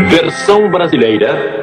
Versão brasileira.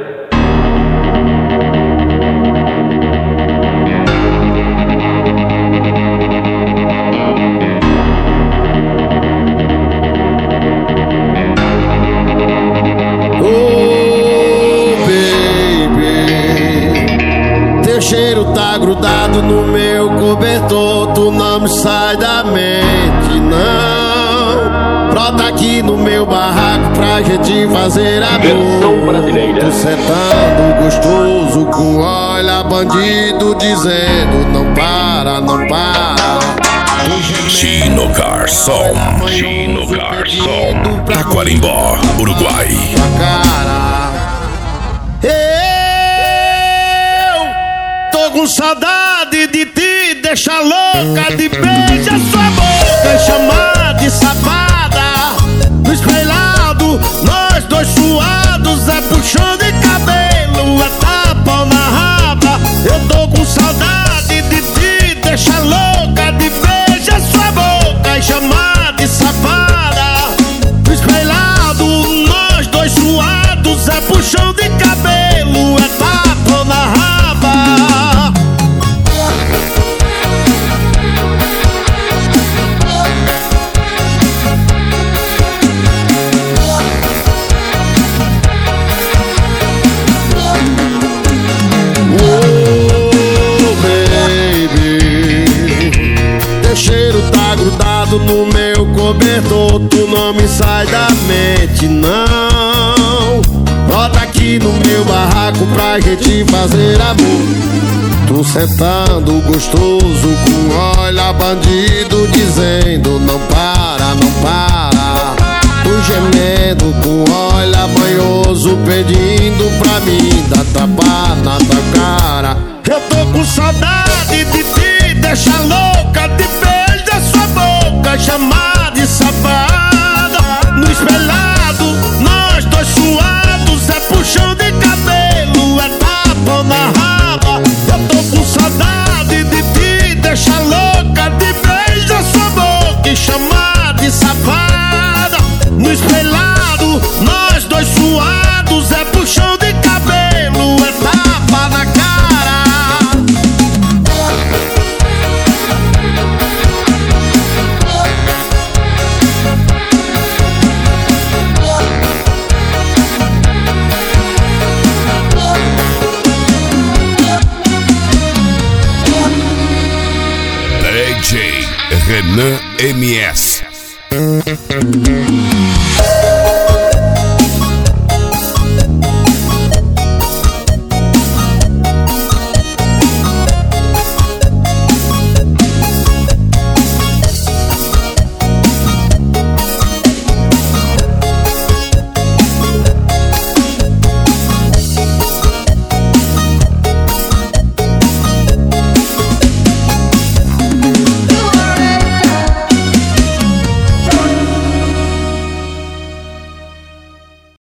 Cheiro tá grudado no meu cobertor, tu não me sai da mente, não. Brota aqui no meu barraco pra gente fazer amor. Versão brasileira. Tu sentando gostoso com olha bandido dizendo não para, não para. Chino Garçom, Chino Garçom, Taquarimbó, Uruguai. Com saudade de ti, deixa louca, de beija sua boca, chamar de safada. No espelhado, nós dois suados, é puxão de cabelo, é tapa na raba. Eu tô com saudade de ti, deixa louca, de beija sua boca e chamar de safada. No espelhado, nós dois suados, é puxão de cabelo, é tapa na raba. No meu cobertor, tu não me sai da mente, não. Brota aqui no meu barraco pra gente fazer amor. Tu sentando gostoso com olha bandido dizendo não para, não para. Tu gemendo com olha banhoso pedindo pra mim dar tapa na tua cara. Eu tô com saudade de ti, deixa louca, de beija sua boca, chamar de safada. No espelhado, nós dois suados, é puxão de cabelo, é tapa na raba. Eu tô com saudade de ti, deixa louca, de beija sua boca e chamar de safada. No espelhado, nós dois suados, é puxão de cabelo, é tapa na cara. DJ Renan MS.